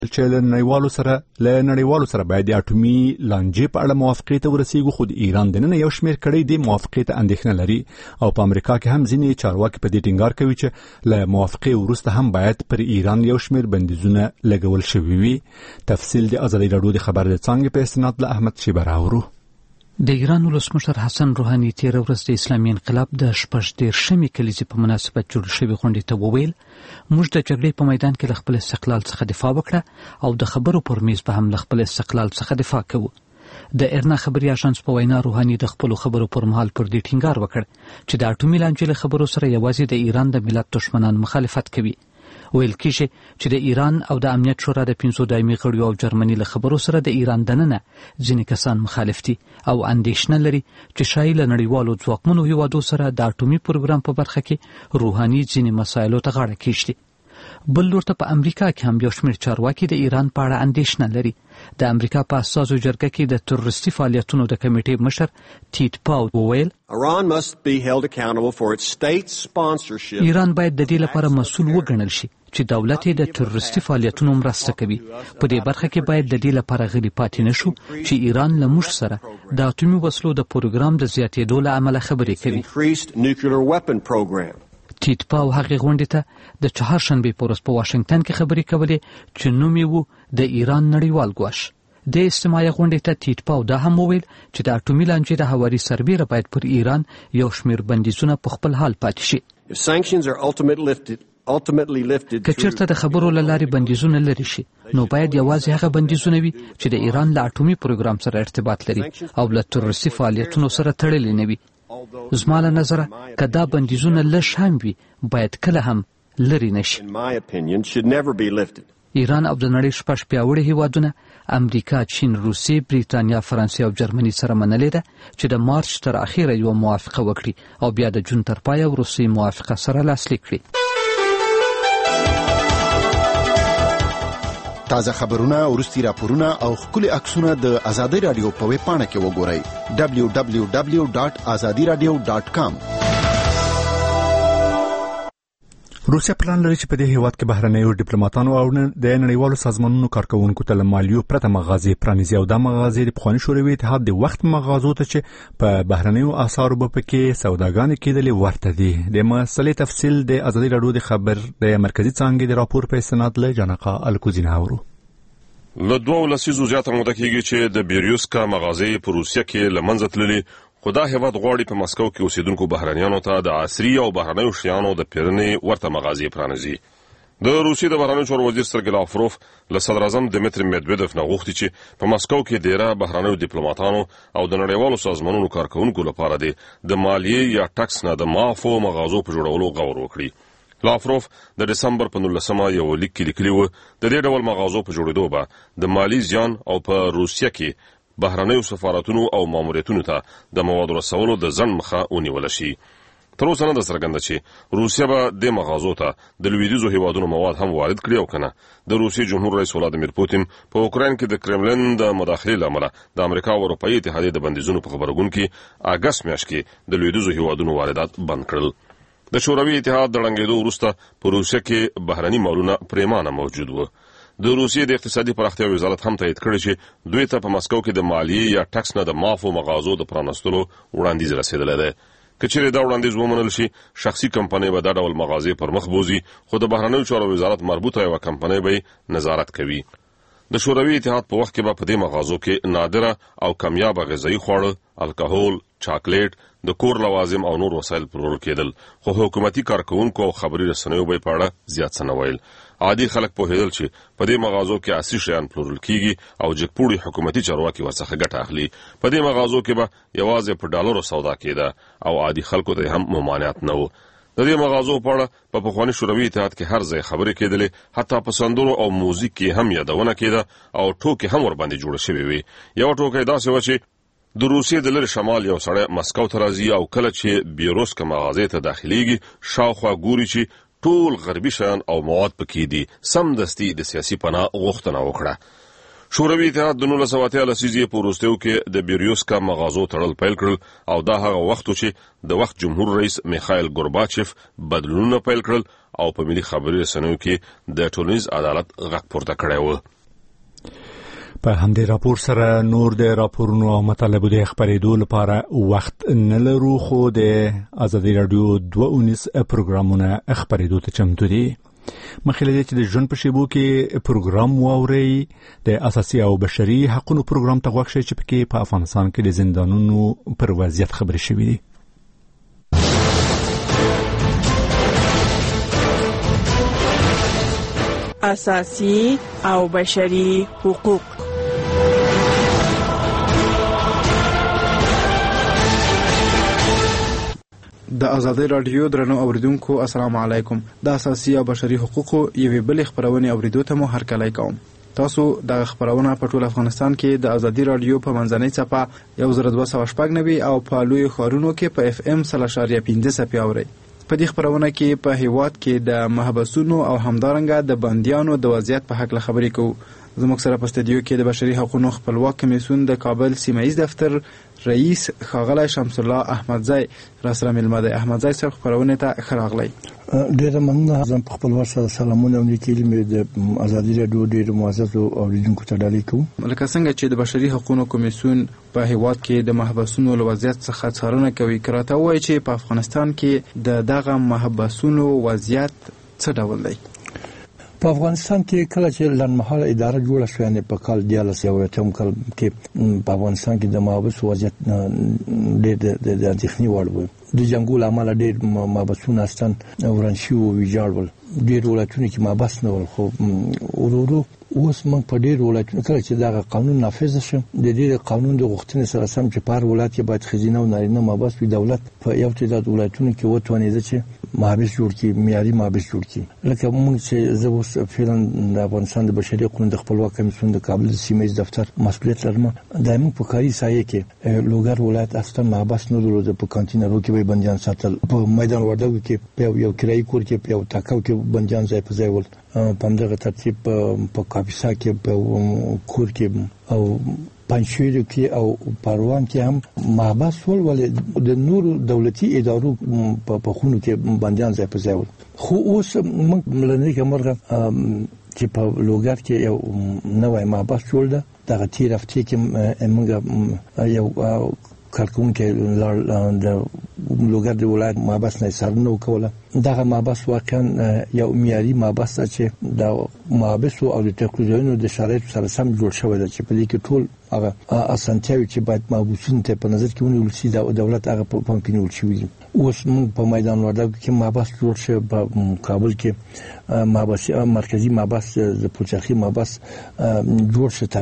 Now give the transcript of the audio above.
چې له نړیوالو سره باید د اټومي لانجې په اړه موافقې ته ورسیږي، خو د ایران دننه یو شمېر کړۍ د موافقې ته اندېښنه لري او په امریکا کې هم ځینې چارواکي په دې ټینګار کوي چې له موافقې وروسته هم باید پر ایران یو شمېر بندیزونه لګول شوي وي. تفصیل د ازادي راډیو د خبر د څانګې په استناد له احمد شیبه راوړو. د ایران ولسمشر حسن روحاني تېره ورځ د اسلامي انقلاب د 14مې کلیزې په مناسبت جوړ شوې غونډې ته وویل موږ د جګړې په میدان کې له خپل استقلال څخه دفاع وکړه او د خبرو پر میز به هم له خپل استقلال څخه دفاع کوو. د ایرنا خبري اژانس په وینا روحاني د خپل خبرو پر مهال پر دې ټینګار وکړ چې د اټومي لانجې له خبرو سره یوازې د ایران د ملت دښمنان مخالفت کوي. ویل کېږي چې د ایران او د امنیت شورا د 5 دایمي غړیو او جرمني له خبرو سره د ایران دننه ځینې کسان مخالف دي او اندېښنه لري چې شاید له نړیوالو ځواکمنو هیوادو سره د اټومي پروګرام په برخه کې روحاني ځینې مسایلو ته غاړه کېږدي. بل لور ته په امریکا کې هم یو شمېر چارواکي د ایران په اړه اندېښنه لري. د امریکا په اساسو جرګه کې د تروریستي فعالیتونو د کمیټې مشر تیت پاو وویل ایران باید د دې لپاره مسؤل وګڼل شي چې دولت د تروریستي فعالیتونو مرسته کوي. په دې برخه کې باید د دې لپاره غلي پاتې نشو چې ایران له موږ سره د اټومي وسلو د پروګرام د زیاتېدو له امله خبرې کوي. تیت پاو هغه غونډې ته د چهارشنبې په ورځ په واشنگټن کې خبرې کولې چې نوم یې و د ایران نړیوال ګواښ. د اجتماعي غونډې ته تیت پاو دا هم وویل چې د اټومي لانجې د هواري سربېره باید پر ایران یو شمېر بندیزونه په خپل حال پاتې شي. که چېرته د خبرو له لارې بندیزونه لرې شي نو باید یوازې هغه بندیزونه وي چې د ایران له اټومي پروګرام سره ارتباط لري او له تروریستي فعالیتونو سره تړلې نه وي. زما له نظره که دا بندیزونه لږ هم وي باید کله هم لرې نشي. ایران او د نړۍ 6 پیاوړي هیوادونه امریکا، چین، روسیې، بریتانیا، فرانسې او جرمني سره منلې ده چې د مارچ تر اخیره یو موافقه وکړي او بیا د جون تر پایه وروستۍ موافقه سره لاسلیک کړي. تازه خبرونه، وروستي راپورونه او ښکلي عکسونه د ازادي رادیو په ویب پاڼه کې وګورئ www.azadiradio.com. روسیا پلان لري چې په دې هیواد کې بهرنیو ډیپلوماټانو او د نړیوالو سازمانونو کارکونکو ته له مالیو پرته مغازې پرانیزي او دا مغازې د پخواني شوروي اتحاد د وخت مغازو ته چې په بهرنیو اسعارو به پکې سوداګانې کېدلې ورته دي. د مسلې تفصیل د ازادي راډیو د خبر د مرکزي څانګې د راپور په استناد له جنقا الکوزین اورو. له 2 لسیزو زیاته موده کېږي چې د بیریوسکا مغازې په روسیا کې له منځه تللې، خو دا هیواد غواړي په مسکو کې اوسیدونکو بهرنیانو ته د عصري او بهرنیو شیانو د پیرنې ورته مغازې پرانیزي. د روسیې د بهرنیو چارو وزیر سرګی لاوروف له صدر اعظم دمیتری مدویدف نه غوښتي چې په مسکو کې ډیره بهرنیو ډیپلوماټانو او د نړیوالو سازمانونو کارکونکو لپاره د مالیې یا ټکس نه د معافو مغازو په جوړولو غور وکړي. لاوروف د دسمبر په 19 یو لیک کې لیکلی و د دې ډول مغازو په جوړېدو به د مالی زیان او په روسیه کې بهرنیو سفارتونو او ماموریتونو ته د موادو رسولو د ځنډ مخه ونیول شي. تر اوسه نه ده څرګنده چې روسیه به د مغازو ته د لویدیځو هیوادونو مواد هم وارد کړي او کنه. د روسیې جمهور رئیس ولادیمیر پوتین په اوکراین کې د کرملین د مداخلې له امله د امریکا او اروپایي اتحادیې د بندیزونو په خبرګون کې اګست میاشت کې د لویدیځو هیوادونو واردات بند کړل. د شوروي اتحاد د ړنګېدو وروسته په روسیه کې بهرني مالونه پریمانه موجود و. د روسیې د اقتصادي پراختیا وزارت هم تایید کړی چې دوی ته په مسکو کې د مالیې یا ټکس نه د معافو مغازو د پرانستلو وړاندیز رسیدلی دی. که چیرې دا وړاندیز ومنل شي، شخصي کمپنۍ به دا ډول مغازې پر مخ بوځي، خو د بهرنیو چارو وزارت مربوطه یوه کمپنۍ به نظارت کوي. د شوروي اتحاد په وخت کې به په دې مغازو کې نادره او کمیابه غذایي خواړه، الکهول، چاکلیټ، د کور لوازم او نور وسایل پلورل کېدل، خو حکومتي کارکونکو او خبري رسنیو به په اړه زیات څه نه ویل. عادي خلک پوهېدل چې په دې مغازو کې عصري شیان پلورل کېږي او جګپوړي حکومتي چارواکي ورڅخه ګټه اخلي. په دې مغازو کې به یوازې په ډالرو سودا کېده او عادي خلکو ته هم ممانعت نه و. د دې مغازو په اړه په پخواني شوروي اتحاد کې هر ځای خبرې کېدلې، حتی په سندرو او موزیک کې هم یادونه کېده او ټوکې هم ورباندې جوړه شوې وې. یو ټوکی داسې و چې د روسیې د لرې شمال یو سړی مسکو ته راځي او کله چې بیروسکا مغازې ته داخليږي شاوخوا ګوري چې ټول غربي شیان او مواد پکې دي، سمدستي د سیاسي پناه غوښتنه وکړه. شوروي اتحاد د 1980 لسیزې په وروستیو کې د بیریوسکا مغازو تړل پیل کړل او دا هغه وخت چې د وخت جمهور رئیس میخائیل گورباچف بدلونونه پیل کړل او په ملي خبري رسنیو کې د ټولنیز عدالت غږ پورته کړی و. په همدې راپور سره نور د راپورونو او مطالبو د خبرېدو لپاره وخت نه لرو، خو د ازادي رادیو 2 پروګرامونه خبرېدو ته چمتو دي. مخکې له دې چې د ژوند په شیبو کې پروګرام واوري، د اساسي او بشري حقوقو پروګرام ته غوښتل چې پکې په افغانستان کې د زندانونو پر وضعیت خبرې شوې دي. اساسي او بشري حقوق. د ازادي رادیو درنو اوریدونکو السلام علیکم. د اساسي او بشري حقوقو یوې بلې خبرونه اوریدو ته مو هرکلی کوم. تاسو د خبرونه په ټول افغانستان کې د ازادي رادیو په منځنۍ صفحه 1290 او په لوی خارونو کې په FM 0.5 صفحه اورئ. په دې خبرونه کې په هیواد کې د محبسونو او همدارنګه د بنديانو د وضعیت په حق خبرې کوو. زموږ سره په استودیو کې د بشري حقوقو خپلواک کمیسیون د کابل سیمایي دفتر رئیس ښاغلی شمس الله احمدزی را سره ملمه دی. احمدزی صاحب خبرونه ته ښه راغلی. ډېره مننه. زه په خپل واسطه سلامونه او نیکي مې د ازادي رادیو ډېر معزز اوریدونکو ته ډالۍ کوم. لکه څنګه چې د بشري حقوقو کمیسیون په هیواد کې د محبسونو له وضعیت څخه څارنه کوي، کراته وایي چې په افغانستان کې د دغه محبسونو وضعیت څه ډول دی؟ په افغانستان کې کله چې لنډمهاله اداره جوړه شوه، یعنې په کال 2018 کال کې په افغانستان کې د محبسو وضعیت ډېر د اندېښنې وړ و. د جنګو له امله ډېر محبسونه اصلاً وران شوي و، ویجاړ ول. ډېر ولایتونو کې محبس نه ول، خو ورو ورو اوس موږ په ډېر ولایتونو کله چې دغه قانون نافذ شو، د دې قانون د غوښتنې سره سم چې په هر ولایت کې باید ښځینه او نارینه محبس وي، دولت په یو تعداد ولایتونو کې وتوانېده چې محبس جوړ کړي، معیاري محبس جوړ کړي. لکه موږ چې زه اوس فعلا د افغانستان د بشري حقوقو د خپلواک کمیسیون د کابل سیمایي دفتر مسؤلیت لرم. دایمو په کاري سایه کې لوګر ولایت اصلا محبس نه درلود. په کانتینرو کې به بندیان ساتل، په میدان وردګو کې په یو کرایي کور کې په یو تاکاو کې بندیان ځای په ځای ول. په همدغه ترتیب په کاپیسا کې په کور کې او پنځشیر کې او پروان کې هم محبس ول، ولې د نورو دولتي ادارو په خونو کې بندیان ځای په ځای ول. خو اوس موږ ملنډي کومرغه چې په لوګر کې یو نوې محبس جوړ ده. دغه تیر هفته کې موږ یو کارکونکو د لوګر د ولایت محبس نه څارنه وکوله. دغه محبس واقعا یو معیاري محبس ده چې د محبسو او د تکوزونو د شرایطو سره سم جوړ شوی ده، چې په دې کې ټول هغه اسانتیاوې چې باید محبوسین ته په نظر کې ونیول شي د دولت هغه په پام کې نیول شوي دي. اوس موږ په میدان وردګو کې محبس جوړ شوی، په کابل کې محبس مرکزي محبس د پلچرخي محبس جوړ شوی.